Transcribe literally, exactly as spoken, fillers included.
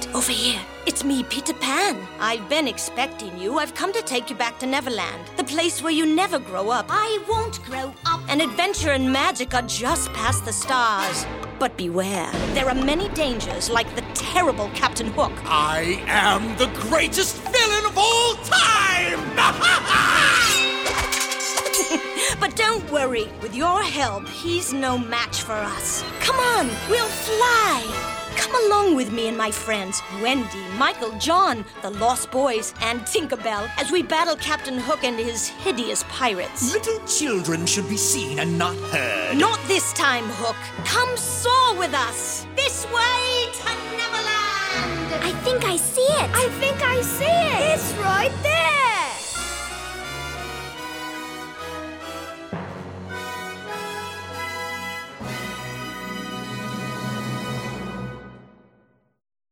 Wait, over here. It's me, Peter Pan. I've been expecting you. I've come to take you back to Neverland, the place where you never grow up. I won't grow up. And adventure and magic are just past the stars. But beware, there are many dangers, like the terrible Captain Hook. I am the greatest villain of all time! But don't worry, with your help, he's no match for us. Come on, we'll fly! Come along with me and my friends, Wendy, Michael, John, the Lost Boys, and Tinkerbell, as we battle Captain Hook and his hideous pirates. Little children should be seen and not heard. Not this time, Hook. Come soar with us. This way to Neverland! I think I see it. I think I see it. It's right there.